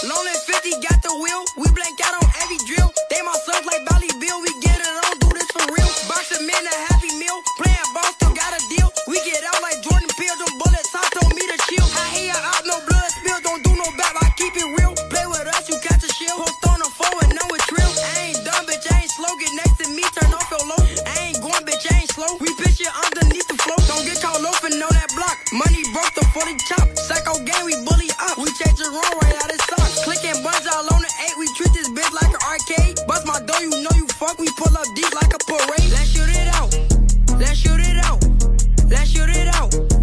Lonely 50 got the wheel. We blank out on every drill. They my sons like Valley Bill. We get it on, do this for real. Boxing men a happy meal. Playing ball, still got a deal. We get out like Jordan Peele. Them bullets, I told me to chill. I hear out, no blood spill. Don't do no back, I keep it real. Play with us, you catch a shield. Hooked on a foe and know it's real. I ain't dumb, bitch, I ain't slow. Get next to me, turn off your low. I ain't going, bitch, I ain't slow. We pitch it underneath the flow. Don't get caught loafing on that block. Money broke the 40 chop.